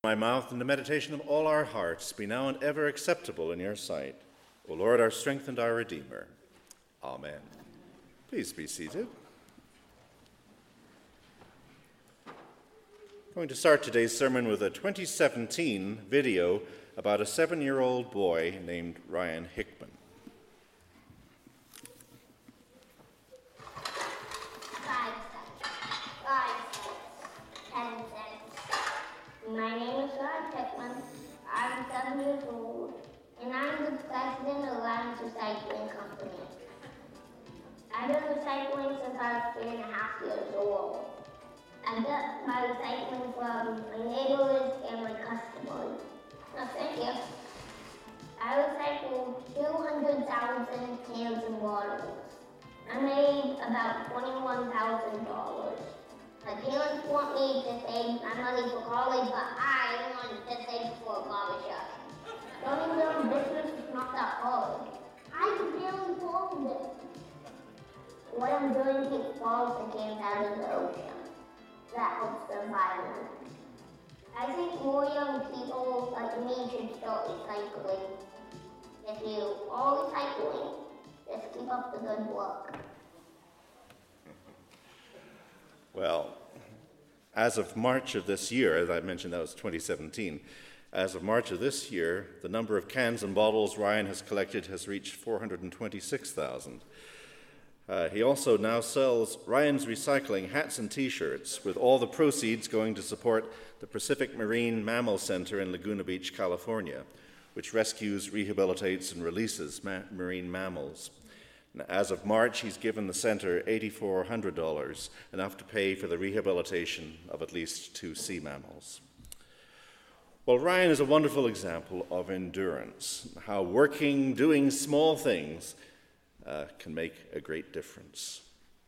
my mouth and the meditation of all our hearts be now and ever acceptable in your sight, O Lord, our strength and our Redeemer. Amen. Please be seated. I'm going to start today's sermon with a 2017 video about a 7-year-old boy named Ryan Hickman. My name is Ryan Hickman. I'm 7 years old, and I'm the president of Ryan's Recycling Company. I've been recycling since I was 3.5 years old. I get my recycling from my neighbors and my customers. No, thank you. I recycled 200,000 cans and bottles. I made about $21,000. My parents want me to save my money for college, but I want to save for a barbershop. Running your own business is not that hard. I can barely hold it. What I'm doing keeps balls and cans out of the ocean. That helps the environment. I think more young people like me should start recycling. If you are recycling, just keep up the good work. Well, as of March of this year, as I mentioned, that was 2017, as of March of this year, the number of cans and bottles Ryan has collected has reached 426,000. He also now sells Ryan's Recycling hats and T-shirts, with all the proceeds going to support the Pacific Marine Mammal Center in Laguna Beach, California, which rescues, rehabilitates, and releases marine mammals. As of March, he's given the center $8,400, enough to pay for the rehabilitation of at least 2 sea mammals. Well, Ryan is a wonderful example of endurance, how working, doing small things can make a great difference.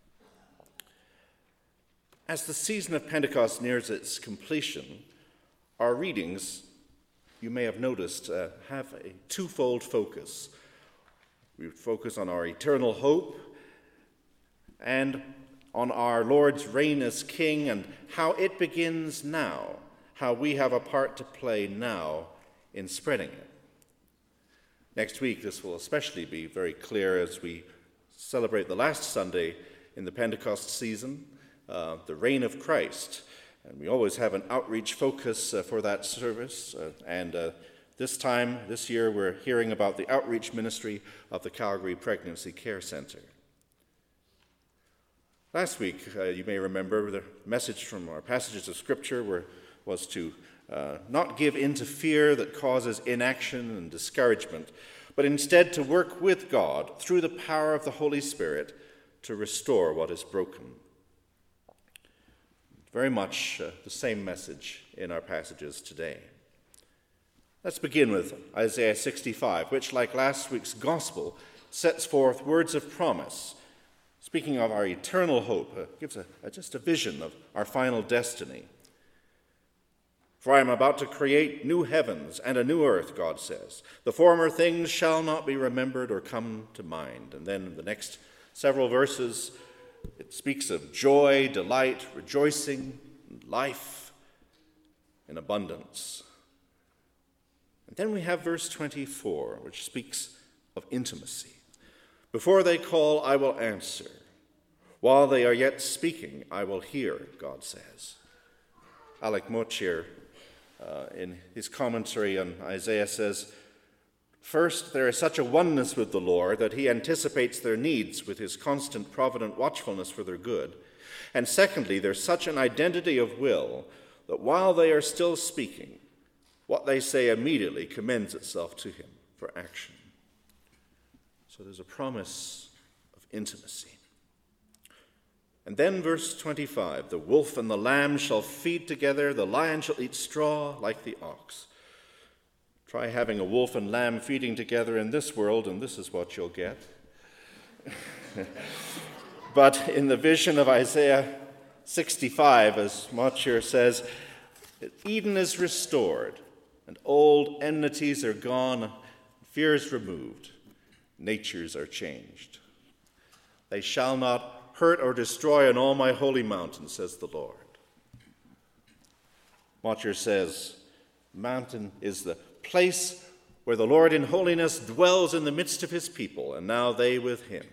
As the season of Pentecost nears its completion, our readings, you may have noticed, have a twofold focus. We focus on our eternal hope and on our Lord's reign as King and how it begins now, how we have a part to play now in spreading it. Next week, this will especially be very clear as we celebrate the last Sunday in the Pentecost season, the reign of Christ. And we always have an outreach focus for that service, this year, we're hearing about the outreach ministry of the Calgary Pregnancy Care Center. Last week, you may remember, the message from our passages of Scripture was to not give in to fear that causes inaction and discouragement, but instead to work with God through the power of the Holy Spirit to restore what is broken. Very much the same message in our passages today. Let's begin with Isaiah 65, which, like last week's gospel, sets forth words of promise. Speaking of our eternal hope, gives just a vision of our final destiny. For I am about to create new heavens and a new earth, God says. The former things shall not be remembered or come to mind. And then in the next several verses, it speaks of joy, delight, rejoicing, and life in abundance. And then we have verse 24, which speaks of intimacy. Before they call, I will answer. While they are yet speaking, I will hear, God says. Alec Motyer, in his commentary on Isaiah, says, first, there is such a oneness with the Lord that he anticipates their needs with his constant provident watchfulness for their good. And secondly, there's such an identity of will that while they are still speaking, what they say immediately commends itself to him for action. So there's a promise of intimacy. And then verse 25, the wolf and the lamb shall feed together, the lion shall eat straw like the ox. Try having a wolf and lamb feeding together in this world, and this is what you'll get. But in the vision of Isaiah 65, as Motyer says, Eden is restored, and old enmities are gone, fears removed, natures are changed. They shall not hurt or destroy on all my holy mountain, says the Lord. Motyer says, The mountain is the place where the Lord in holiness dwells in the midst of his people, and now they with him.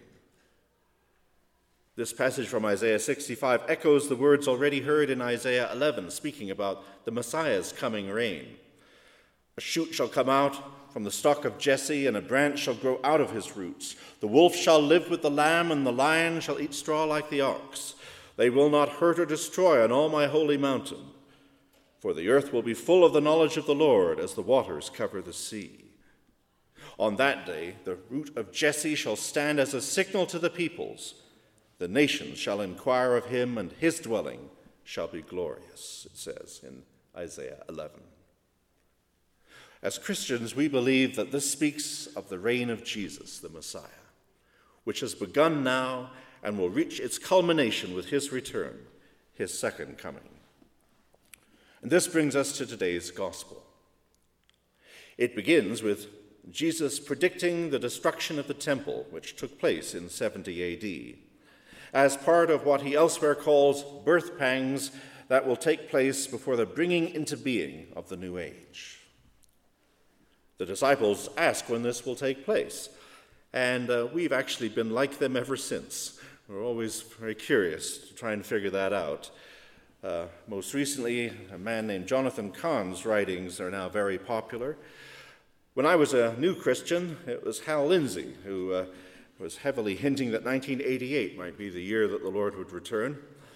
This passage from Isaiah 65 echoes the words already heard in Isaiah 11, speaking about the Messiah's coming reign. A shoot shall come out from the stock of Jesse, and a branch shall grow out of his roots. The wolf shall live with the lamb, and the lion shall eat straw like the ox. They will not hurt or destroy on all my holy mountain, for the earth will be full of the knowledge of the Lord as the waters cover the sea. On that day, the root of Jesse shall stand as a signal to the peoples. The nations shall inquire of him, and his dwelling shall be glorious, it says in Isaiah 11. As Christians, we believe that this speaks of the reign of Jesus, the Messiah, which has begun now and will reach its culmination with his return, his second coming. And this brings us to today's gospel. It begins with Jesus predicting the destruction of the temple, which took place in 70 A.D., as part of what he elsewhere calls birth pangs that will take place before the bringing into being of the new age. The disciples ask when this will take place, and we've actually been like them ever since. We're always very curious to try and figure that out. Most recently, a man named Jonathan Cahn's writings are now very popular. When I was a new Christian, it was Hal Lindsey who was heavily hinting that 1988 might be the year that the Lord would return.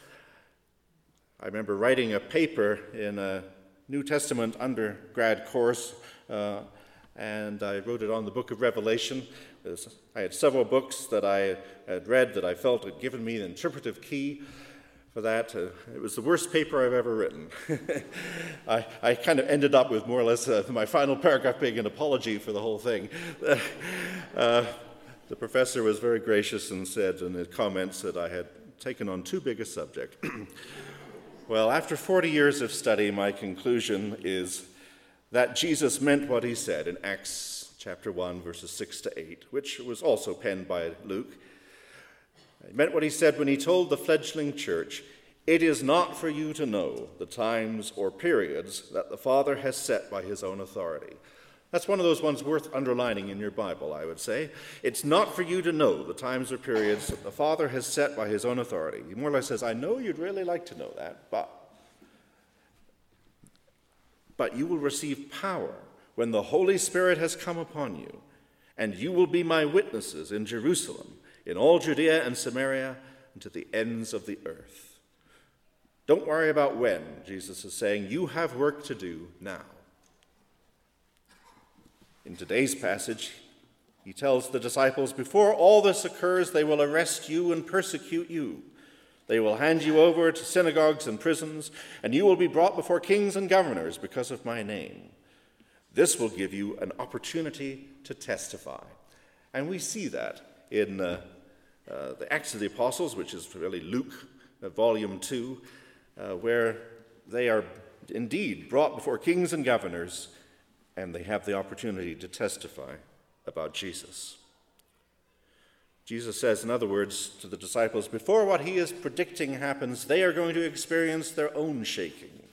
I remember writing a paper in a New Testament undergrad course, and I wrote it on the book of Revelation. I had several books that I had read that I felt had given me the interpretive key for that. It was the worst paper I've ever written. I kind of ended up with more or less my final paragraph being an apology for the whole thing. The professor was very gracious and said in his comments that I had taken on too big a subject. Well, after 40 years of study, my conclusion is that Jesus meant what he said in Acts chapter 1, verses 6 to 8, which was also penned by Luke. He meant what he said when he told the fledgling church, "It is not for you to know the times or periods that the Father has set by his own authority." That's one of those ones worth underlining in your Bible, I would say. It's not for you to know the times or periods that the Father has set by his own authority. He more or less says, I know you'd really like to know that, but you will receive power when the Holy Spirit has come upon you, and you will be my witnesses in Jerusalem, in all Judea and Samaria, and to the ends of the earth. Don't worry about when, Jesus is saying. You have work to do now. In today's passage, he tells the disciples, before all this occurs, they will arrest you and persecute you. They will hand you over to synagogues and prisons, and you will be brought before kings and governors because of my name. This will give you an opportunity to testify. And we see that in the Acts of the Apostles, which is really Luke, volume 2, where they are indeed brought before kings and governors, and they have the opportunity to testify about Jesus. Jesus says, in other words, to the disciples, before what he is predicting happens, they are going to experience their own shaking.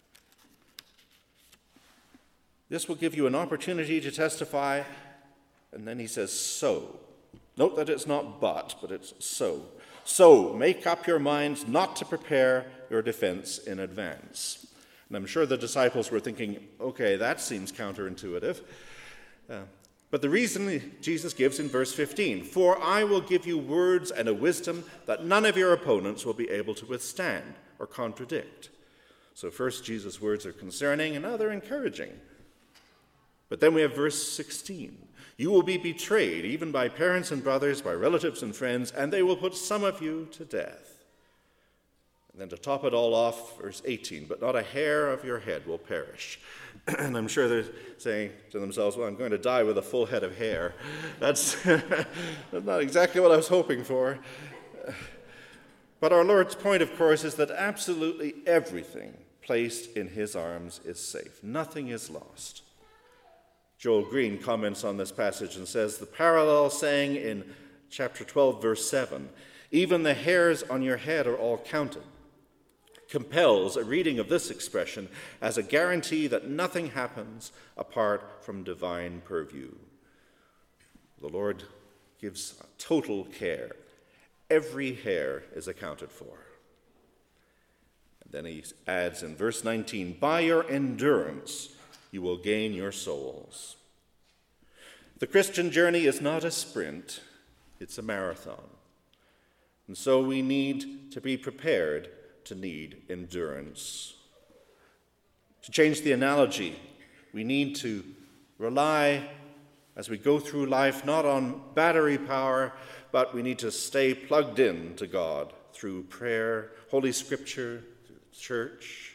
This will give you an opportunity to testify, and then he says, so. Note that it's not but it's so. So, make up your minds not to prepare your defense in advance. And I'm sure the disciples were thinking, okay, that seems counterintuitive. But the reason Jesus gives in verse 15, for I will give you words and a wisdom that none of your opponents will be able to withstand or contradict. So first, Jesus' words are concerning, and now they're encouraging. But then we have verse 16. You will be betrayed, even by parents and brothers, by relatives and friends, and they will put some of you to death. And then to top it all off, verse 18, but not a hair of your head will perish. And I'm sure they're saying to themselves, well, I'm going to die with a full head of hair. That's not exactly what I was hoping for. But our Lord's point, of course, is that absolutely everything placed in his arms is safe. Nothing is lost. Joel Green comments on this passage and says, the parallel saying in chapter 12, verse 7, even the hairs on your head are all counted. compels a reading of this expression as a guarantee that nothing happens apart from divine purview. The Lord gives total care. Every hair is accounted for. And then he adds in verse 19, by your endurance you will gain your souls. The Christian journey is not a sprint, it's a marathon. And so we need to be prepared to need endurance. To change the analogy, we need to rely as we go through life not on battery power, but we need to stay plugged in to God through prayer, Holy Scripture, church.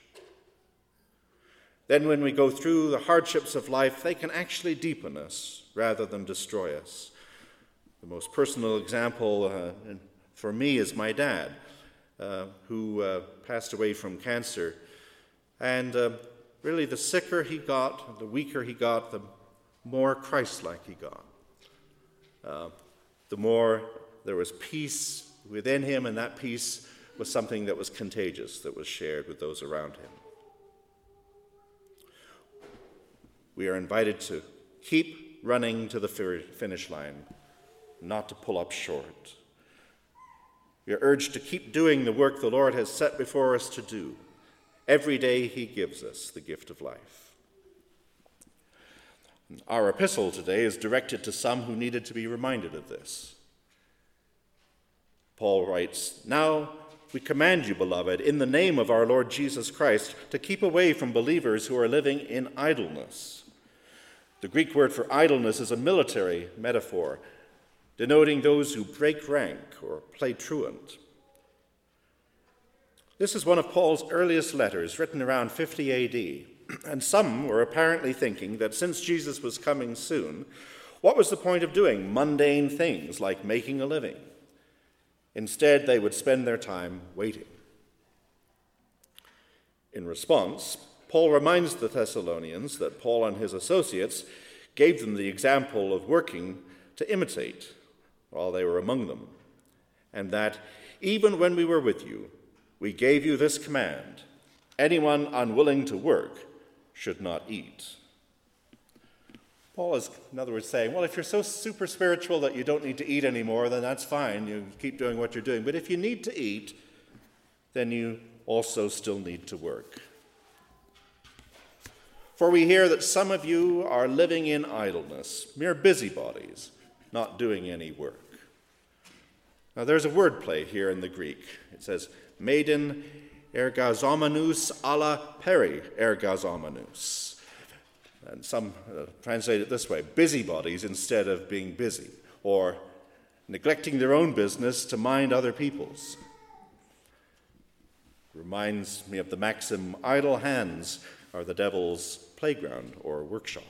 Then when we go through the hardships of life, they can actually deepen us rather than destroy us. The most personal example for me is my dad, who passed away from cancer. And really, the sicker he got, the weaker he got, the more Christ-like he got. The more there was peace within him, and that peace was something that was contagious, that was shared with those around him. We are invited to keep running to the finish line, not to pull up short. We are urged to keep doing the work the Lord has set before us to do. Every day he gives us the gift of life. Our epistle today is directed to some who needed to be reminded of this. Paul writes, now we command you, beloved, in the name of our Lord Jesus Christ, to keep away from believers who are living in idleness. The Greek word for idleness is a military metaphor, denoting those who break rank or play truant. This is one of Paul's earliest letters, written around 50 A.D., and some were apparently thinking that since Jesus was coming soon, what was the point of doing mundane things like making a living? Instead, they would spend their time waiting. In response, Paul reminds the Thessalonians that Paul and his associates gave them the example of working to imitate while they were among them, and that even when we were with you, we gave you this command: anyone unwilling to work should not eat. Paul is, in other words, saying, well, if you're so super spiritual that you don't need to eat anymore, then that's fine. You keep doing what you're doing. But if you need to eat, then you also still need to work. For we hear that some of you are living in idleness, mere busybodies, not doing any work. Now there's a wordplay here in the Greek. It says, maiden ergazomenous ala peri ergazomenous. And some translate it this way, busybodies instead of being busy, or neglecting their own business to mind other people's. Reminds me of the maxim, idle hands are the devil's playground or workshop.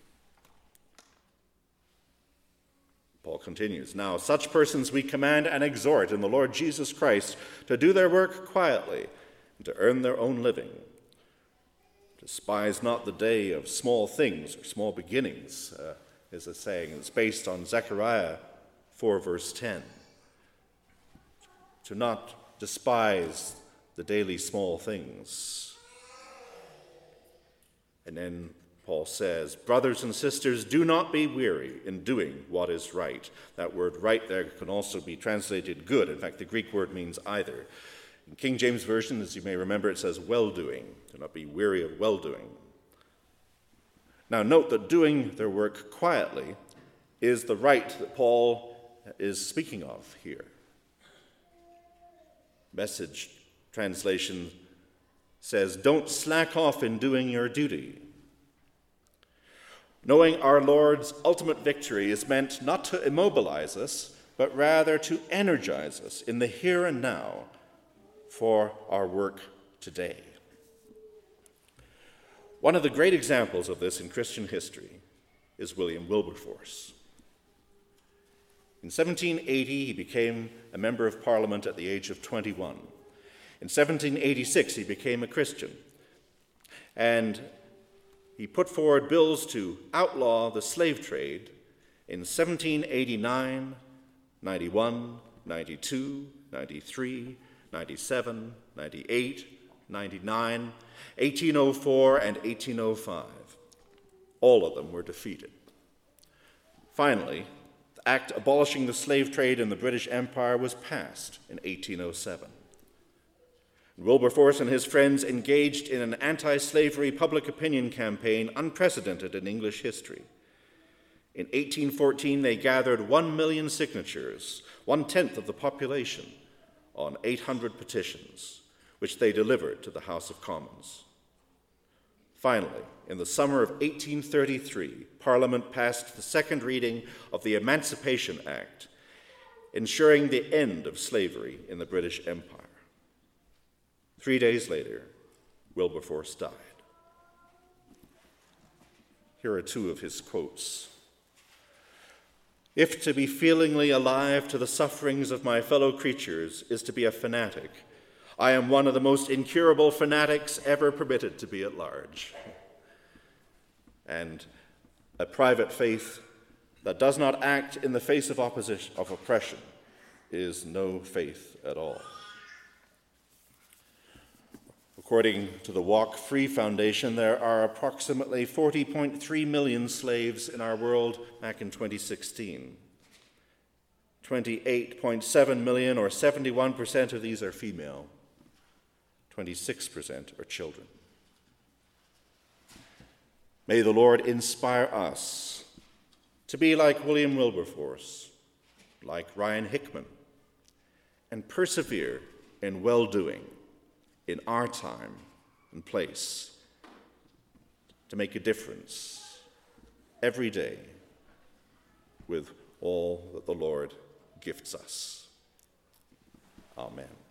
Paul continues, now such persons we command and exhort in the Lord Jesus Christ to do their work quietly and to earn their own living. Despise not the day of small things or small beginnings, is a saying. It's based on Zechariah 4, verse 10. To not despise the daily small things. And then Paul says, brothers and sisters, do not be weary in doing what is right. That word right there can also be translated good. In fact, the Greek word means either. In King James Version, as you may remember, it says well-doing. Do not be weary of well-doing. Now note that doing their work quietly is the right that Paul is speaking of here. Message translation says, don't slack off in doing your duty. Knowing our Lord's ultimate victory is meant not to immobilize us, but rather to energize us in the here and now for our work today. One of the great examples of this in Christian history is William Wilberforce. In 1780, he became a member of Parliament at the age of 21. In 1786, he became a Christian, and he put forward bills to outlaw the slave trade in 1789, 91, 92, 93, 97, 98, 1899, 1804, and 1805. All of them were defeated. Finally, the act abolishing the slave trade in the British Empire was passed in 1807. Wilberforce and his friends engaged in an anti-slavery public opinion campaign unprecedented in English history. In 1814, they gathered 1 million signatures, 1/10 of the population, on 800 petitions, which they delivered to the House of Commons. Finally, in the summer of 1833, Parliament passed the second reading of the Emancipation Act, ensuring the end of slavery in the British Empire. 3 days later, Wilberforce died. Here are two of his quotes. "If to be feelingly alive to the sufferings of my fellow creatures is to be a fanatic, I am one of the most incurable fanatics ever permitted to be at large." And a private faith that does not act in the face of oppression is no faith at all. According to the Walk Free Foundation, there are approximately 40.3 million slaves in our world back in 2016. 28.7 million, or 71% of these, are female. 26% are children. May the Lord inspire us to be like William Wilberforce, like Ryan Hickman, and persevere in well-doing in our time and place, to make a difference every day with all that the Lord gifts us. Amen.